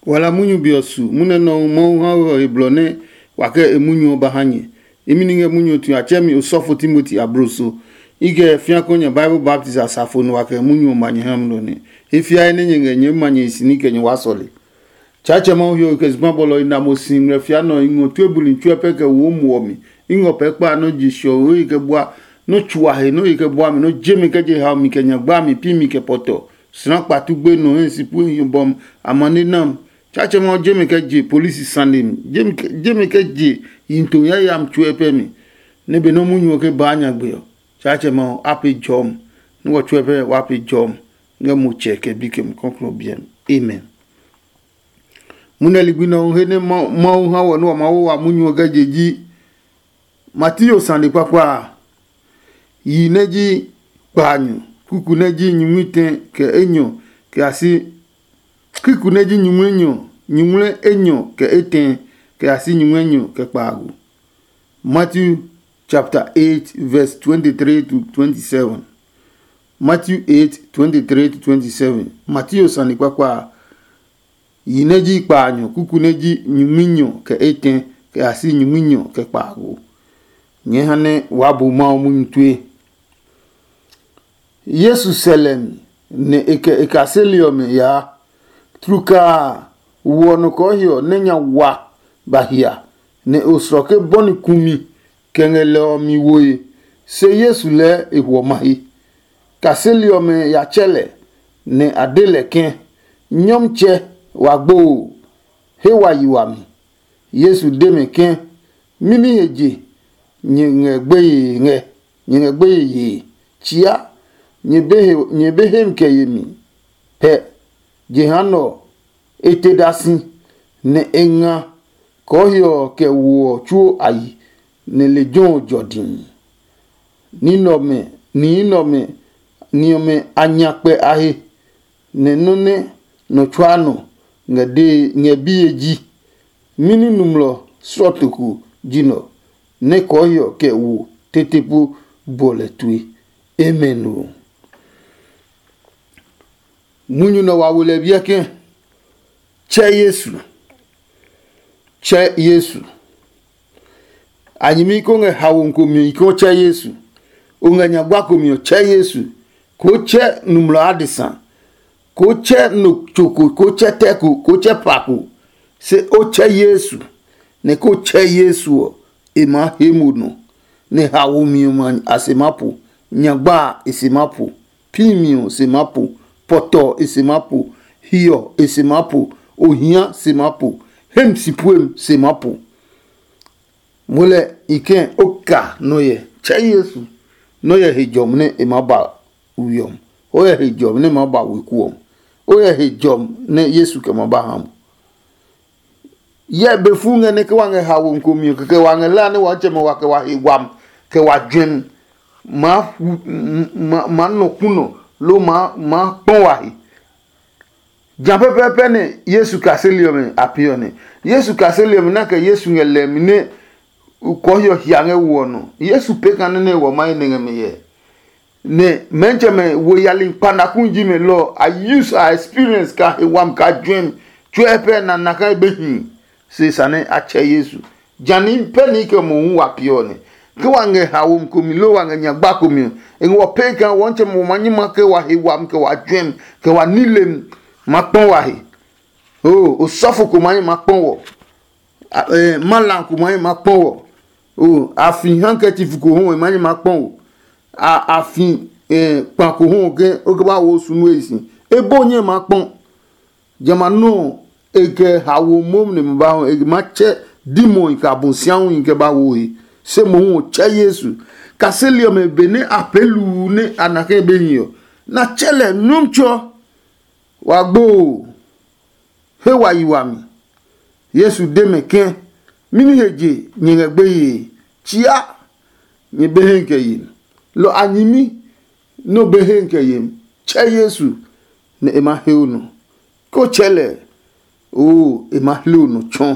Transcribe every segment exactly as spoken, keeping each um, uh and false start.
wala munyu biosu mune no mo ha eblone wake emunyu bahanye imininge munyu tu achemi osofo Timothy abroso ige fiakonya Bible Baptist asafo no wake munyu manye hamno ne ifia ene nyenge nye manye isinike nye wasole chacha ma hyo kezma bolo ina mosim refia no ingo tuebuli ntuepeke wo muomi ingo pekpa no jisho o ike bua no chuahe no ike bua mi no jeme keje ha mi kenya gba mi pi mi ke poto sina patugbe no ensipu yobom amani nam chacha ma jeme keje police sandim jeme jeme keje into ya yam tuepe mi ne be no munyu ke ba anya gbe chacha ma api jom no tuepe wa api jom nga mu cheke bike mu conclure bien amen. Muneli gwino hene ma ma hawo no ma wo amunyu gajeji Matthew sande papa yi neji panyu kuku neji nyumite ke enyo ke asi kuku neji nyumenyo nyumle enyo ke eten ke asi nyumenyo ke pagu. Matthew chapter eight verse twenty-three to twenty-seven. Matthew eight twenty-three to twenty-seven. Matthew sande papa yineji panyu kuku neji nyuminyo ke eten ke asi nyuminyo ke pagu. Nyehane wabu maumuntwe Yesu selem ne eke ekaseliome ya truka wono kohio nenya wa bahia ne osroke boni kumi kengele omi woye se Yesu le ewo mahi kaseliome ya chele ne adele ken nyomche wagbo hewa yiwami Yesu deme ken mimi heje nyenge gbeye nge nyenge gbeye ye chia nyebehe nyebehe mkeyemi pe jehano etedasi ne enga kohio ke wo chuo ayi ne lejon jodin ninome ninome niome anyakpe ahe ne none no chwano ngade ngebieji mini numlo sotuku jino ne kohio ke wo tetepu boletui emenu munyu no wawule bieke che Yesu che Yesu anyimi ko nge hawon ko mi ko che Yesu unganya gwa ko mi che Yesu ko che numlo adisa ko che no choko ko che teku ko che paku se o che Yesu ne ko che Yesu ema hemuno ne hawumi man asemapu nyagba isimapu pimio simapu poto isimapu hiyo isimapu ohia simapu hemsipuem simapu mole ike oka noye cha Yesu noye hejom ne emaba uyom oye hejom ne maba wikuom oye hejom ne Yesu ke maba ham ye befunga ne ke wange hawo nkomi ke wange la ne wache me wake wa hewam ke wa dwen ma ma ma no kuno lo ma ma ponwahi jampe pepe ne Yesu kaseliome apione Yesu kaseliome na ke Yesu ngelemine ukohyo hiange wono Yesu peka ne wo mai ngeme ye ne mencheme wo yali panda kunji me lo I use our experience ka ewam ka dream twepe na naka behin se sane ache Yesu jani peni ke mo wa pione ke wange hawum kumilo wange nyagba kumi enwo peka wonche mo manyima ke wa hewam ke wa dream ke wa nilem makpon wa he oh osofo ko manyi makpon wo eh malan ko manyi makpon wo oh afin handkerchief ko ho manyi makpon wo a afin eh pan ko ho ke o ke ba wo sunu esi ebo nye makpon jamanu ege hawo mom ne mba ho ege mache demon ka bonsian nke ba wo yi se mo ho che Yesu kaselio me bene apelu ne anake benyo na chele numcho wagbo he wa yiwami Yesu deme ken mini heje nyenge gbeye chia nye behenke yin lo anyimi no behenke yin che Yesu ne ema heuno ko chele o ema heuno chon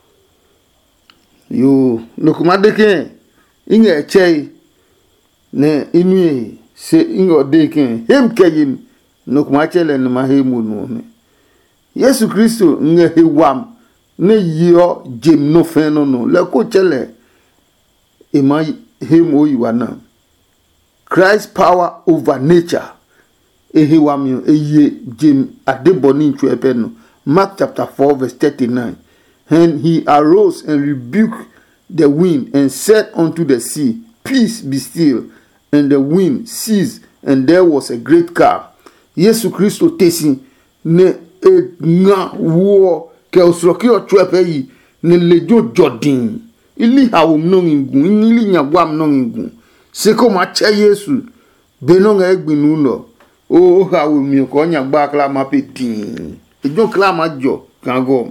yo no kumadeke inge che ne inue se ingo deke hem kayim no kuma chele no mahemu no me Yesu Kristo nge hewam ne yo jem no feno no le ko chele e ma hem oyiwana. Christ power over nature e hewam yo e ye jem adeboni ntwepe no. Mark chapter four verse thirty-nine. And he arose and rebuked the wind and said unto the sea, Peace, be still. And the wind ceased, and there was a great calm. Yesu Kristo tesi ne e nga wo ke osroki otwepe yi ne lejo jodin. Ili hawum no ngun, ili nyagwam no ngun. Seko ma che Yesu beno nga egbinu no. O hawum mi ko nyagba kla ma petin. Ejo kla ma jo kango.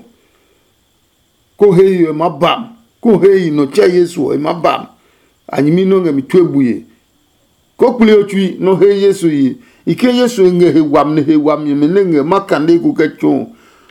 Ko heyi e mabam. Ko heyi no che Yesu e mabam. Anyimi no nga mi twebuye. Ko kuli otwi no he Yesu yi. Ike Yesu nge he wam ne he wam me nge makande ku kecho.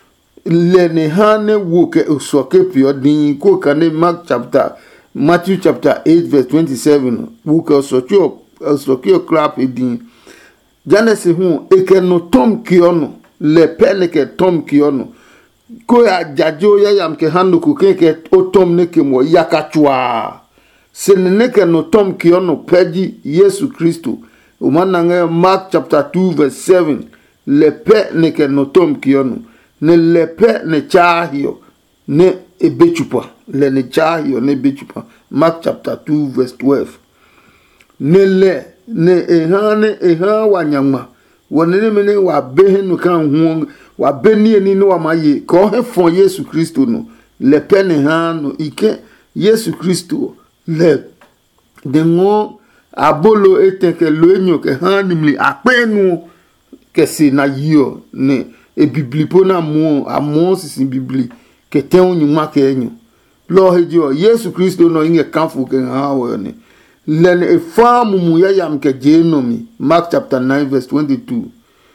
Le ne hane wo ke osoke pio din ko kane Mark chapter Matthew chapter eight verse twenty-seven. Wo ke osoke osoke clap din. Janese hu eke no tom kiono le pele ke tom kiono. Ko ya jajo ya yam ke hanu ku ke o tom ne ke mo yakachwa. Seneneke no tom kiono peji Yesu Kristo. Umanange Mark chapter two verse seven. Lepe neke no tom kiono. Ne lepe ne chahio ne ebechupa. Le ne chahio ne bechupa. Mark chapter two verse twelve. Ne le ne ehane eha wanyama. Wanene mene wa behe no kan huong. Wa beni eni no wa maye. Ko he fon Yesu Kristo no. Lepe ne hano ike Yesu Kristo. Le dengo abolo eteke loenyo ke hanimli apenu ke se na yo ne e bibli pona mo amo sisi bibli ke ten nyuma ke enyo lo hejo Yesu Kristo no inge kanfu ke hawo ne le ne famu mu ya yam ke genomi. Mark chapter nine verse twenty-two.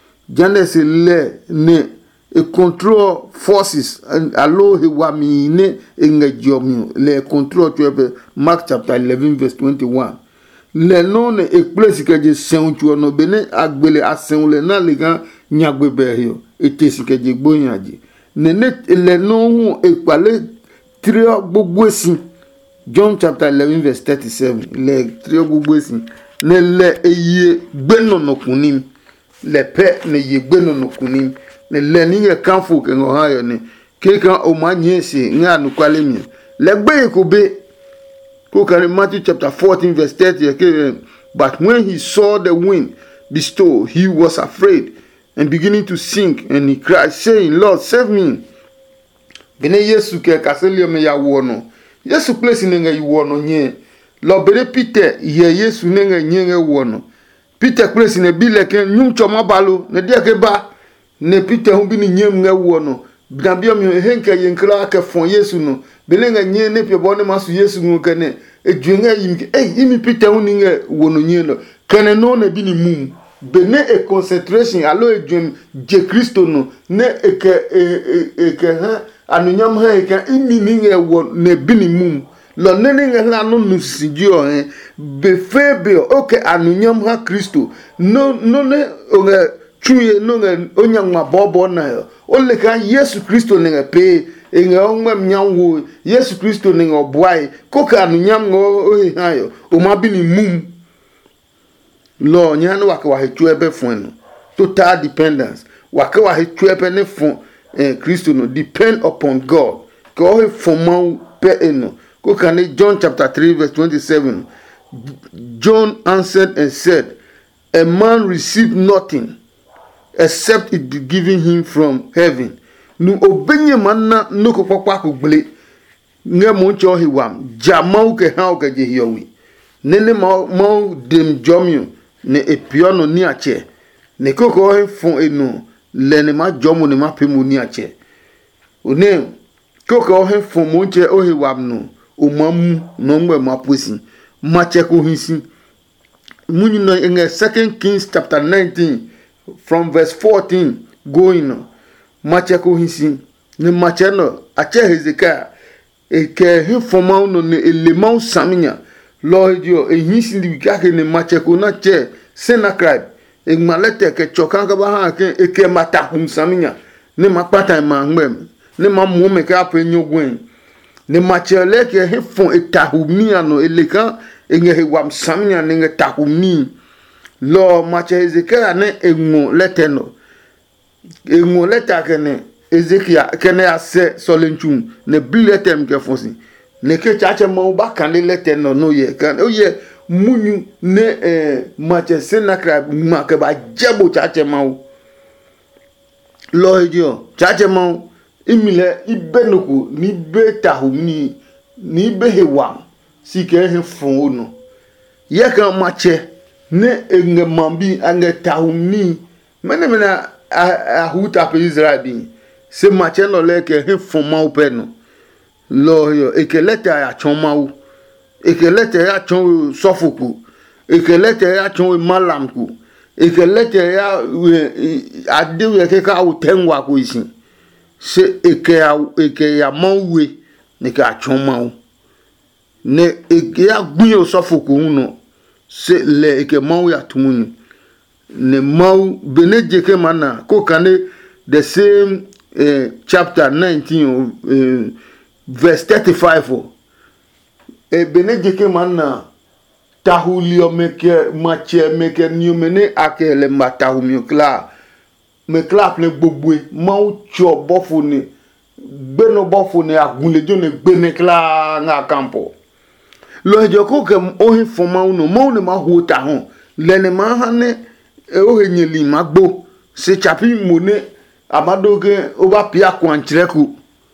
Janese le ne e control forces and allo he wami ne inge jomi le control tuebe. Mark chapter eleven verse twenty-one. Le non ne ekplesi ke je sentu no bene agbele asen le na le gan nyagbe behio etesi ke je gboyanji ne ne le non hu ekpale trio gbogbo esin. John chapter eleven verse thirty-seven. Le trio gbogbo esin ne le eye gbenono kunim le pe ne ye gbenono kunim ne le ni ye kanfo ke ngo hayo ne ke kan o manyesi nga nukwale mi le gbe ko be ko kan Matthew chapter fourteen verse thirty. But when he saw the wind bestow, he was afraid and beginning to sink, and he cried, saying, Lord, save me. Bene Yesu ke kaselio me ya wono. Yesu place nenga yi wono nye. Lo bene Peter ye Yesu nenga nye wono. Peter place ne bile ke nyum choma balo ne dia ke ba ne Peter hu bi ni nyem nga wono. Bidambia mi henka yenkla ke fon Yesu no. Belenga nye ne pe bone masu Yesu ngo kene e dwenga yimke eh imi Peter hu ni nga wono nye no. Kene no ne bi ni mum. Bene e concentration alo e dwen je Kristo no ne e ke e e ke ha anunyam ha e ke imi ni nga won ne bi ni mum. Lo ne ne nga no nusidio eh be febe oke anunyam ha Kristo no no ne o chuye no nga onyangwa bobo na yo ole ka Yesu Kristo ne pe enga onwa mnyanwo Yesu Kristo ne oboai koka anunyam ngo ohi hayo o ma bi ni mum lo nyano waka wa hetu ebe fun no total dependence waka wa hetu ebe ne fun eh Kristo no depend upon God ko he fun pe eno koka ne John chapter three verse twenty-seven. John answered and said, a man received nothing except it be given him from heaven. Nu obenye manna no ko papa ko gbele nge mo ncho hiwam jamau ke ha o ke je hiyowi nene ma ma dem jomio ne epiono ni ache ne koko he fun enu le ne ma jomo ne ma pemu ni ache one koko he fun mo nche o hiwam no o mamu no ngbe ma posi ma che ko hinsi munyi no in Second Kings chapter nineteen from verse fourteen going on. Macheko hinsi ne macheno ache Hezekiah e ke he foma no ne elemau saminya Lord yo e hinsi di bikake ne macheko na che Sennacherib e malete ke chokanka ba ha ke e ke matahum saminya ne ma pata ma ngem ne ma mu me ka pe nyogwen ne ma chele ke he fon etahumia no eleka enge he wam samnya ne tahumi lo ma che Ezekiel ne enwo leteno enwo leta kene Ezekiel kene ase solenchum ne biletem ke fonsi ne ke chache mo ba kan leteno no ye kan o ye munyu ne eh ma che senakra ma ke ba jebo chache mo lo ejo chache mo imile ibenuku ni be tahumni ni be hewa sike he fon no ye kan ma che ne enge mambi ange tahumni mene mena ahuta pe Israel bi se ma che no le ke he fon ma upe no lo yo ekeleta ya choma u ekeleta ya chon sofuku ekeleta ya chon malamku ekeleta ya adewe ke ka utengwa ku isin se eke ya eke ya mawe ne ka choma ne eke ya gbuyo sofuku no se le eke mawe atumunu ne mau beneje ke mana ko kane the same uh, chapter nineteen uh, verse thirty-five oh. E beneje ke mana tahulio meke mache meke nyumene akele matahumio kla me clap ne gbogbo mau cho bofo ni gbeno bofo ni agunlejo ne gbene kla nga campo lo ejo ko ke o hin fo mau no mau ne ma ho ta ho le ne ma ha ne o henyeli magbo se chapi mone amadoge o ba pia kwanchireku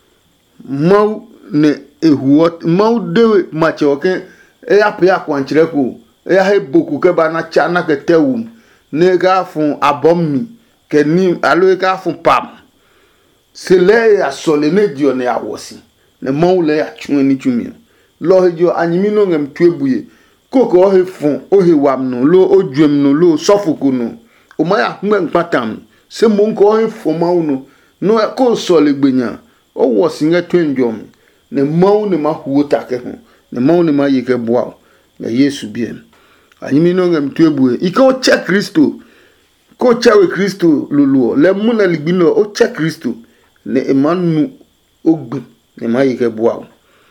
mau ne ehuot mau de mache oke e ya pia kwanchireku e ya he boku ke ba na cha na ke tewu ne ga fun abomi ke ni alo ka fun pam se le ya sole ne dio ne awosi ne mau le ya chun ni chumi lo hejo anyimi no ngem tuebuye koko o he fun o he wam no lo o dwem no lo sofuku no o ma ya hme npatam se mo nko o he fun mau no no ko sole gbenya o wosi nge twenjom ne mau ne ma huota ke ho ne mau ne ma yike boa na Yesu bien anyimi no ngem tuebuye iko che Kristo ko chawe Kristo luluo le muna ligbino o cha Kristo ne emanu ogbu ne ma yike boa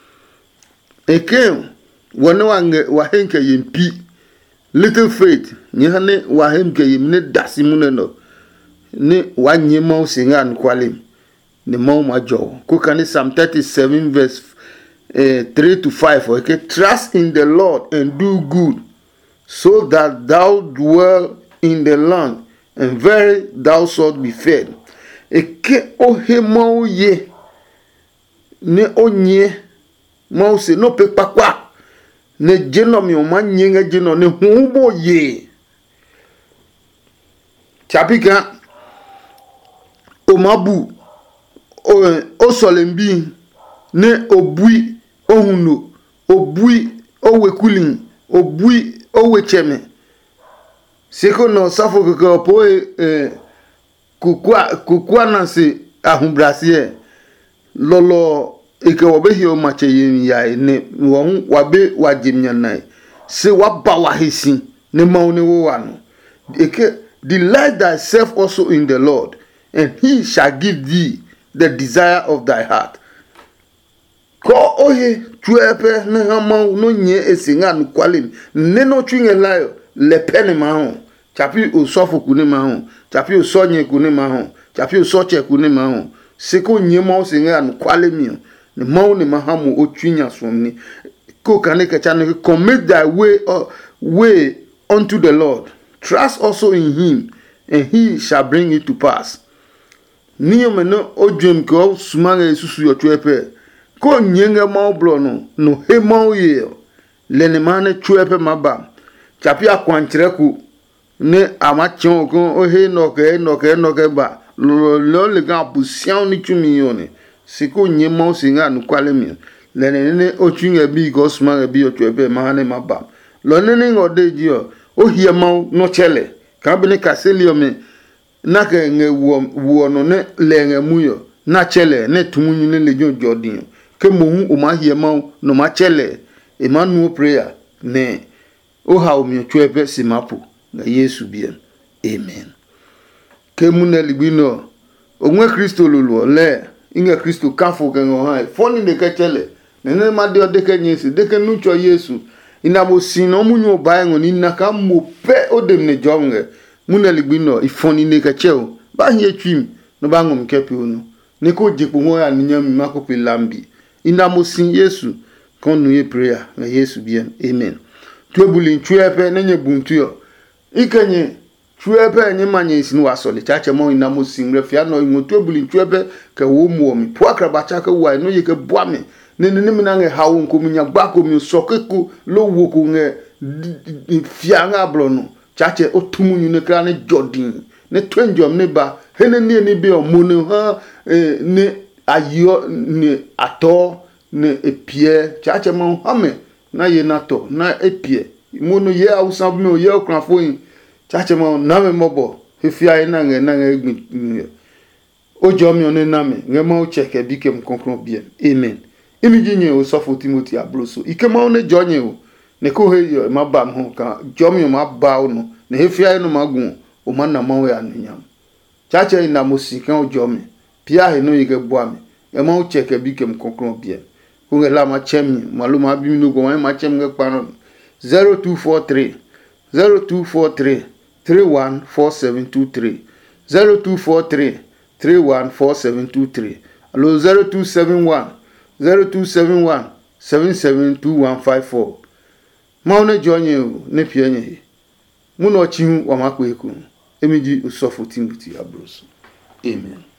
eke wona wange wa henke yimpi little faith ni hane wa henke yimne dasimune no ne wanye ma singa an kwalim ne ma ma jo ko kan Psalm thirty-seven verse uh, three to five okay trust in the Lord and do good so that thou dwell in the land and very thou shalt be fed eke ohe mau ye ne onye mau se no pe pakwa ne jeno mi o manye nga jeno ne hubo ye chapika o mabu o o solembi ne obui ohuno obui owekulin obui owecheme seko no safo ko po eh kukwa kukwa na se ahumbrasie lolo eke wo be hio mache yin ya ne wo wa be wa jimnya nai se wa ba wa hisi ne ma oni wo wa no eke delight thyself also in the Lord and he shall give thee the desire of thy heart ko ohe tuepe ne hama no nye esinga no kwalin ne no twinge layo le pene ma ho chapi o sofu kuni ma ho chapi o sonye kuni ma ho chapi o soche kuni ma ho seko nyema o singa no kwale mi ne ma ne ma ha mo o twinya somni ko kane ka chane commit thy way uh, way unto the Lord trust also in him and he shall bring it to pass niyo me no odwem ko sumanga susu yo twepe ko nyenga ma oblo no no he ma ye le ne ma ne twepe maba chapi akwanchireku ne amachon ko o he no ke no ke no ke ba lo lo le ga busian ni tumi yone siko nyema o singa no kwale mi le ne ne o twinga bi go sumanga bi o twepe ma ne maba lo ne ne ngode ji o o hie ma no chele ka bi ne kaselio me na ke nge wo no ne le nge muyo na chele ne tumunyu ne lejo jodin ke mo hu o ma hie ma no ma chele e ma nu prayer ne o ha o mi twepe simapo na Yesu bien amen ke mu na libino onwe Kristo lulu le inge Kristo kafo ke ngo ha foni de ke chele nene ma de de ke nyesi de ke nucho Yesu ina bo sino munyo ba ngo ni na ka mo pe odem ne jonge muneli gbino ifoni ne ke cheo ba hie twim no ba ngom ke pe onu ne ko jipo ngo ya nyam ma ko pe lambi ina mo sin Yesu kon nu ye prayer na Yesu bien amen twebuli ntwepe nenye buntu yo ikenye twebe nye manye sinu wasole chache mo ina mo sin refia no ngo twebuli ntwepe ke wo mu mi po akra ba cha ke wa no ye ke boa me ne ne mi na nge hawo nkomi nya gba ko mi sokeku lo wo ko nge fia nga blo no chache otumunyu ne kra ne jodin ne twenjom ne ba hene ne ni be o mo ne ha ne ayo ne ato ne epie chache mo hame na ye nato na epie mo no ye awusan me o ye okranfo yin chache mo na me mobo fifia ina nge na nge ojo mi one na me nge mo cheke bi kem konkron bien amen imi jinye o sofo Timothy abroso ike ma one jonye o ne ko he yo ma ba ho ka jo mi ma ba o no ne hefia no magun o ma na ma we anunyam chache ina mo sikan ojo mi pia he no yike boa mi e ma o cheke bi kem konkron bien ko nge la ma chem maluma bi mi no ko ma chem nge panon zero two four three zero two four three three one four seven two three zero two four three three one four seven two three allo zero two seven one zero two seven one seven seven two one five four maune jonye ne pienye muno chihu wa makweku emiji usofo Timothy abroso amen.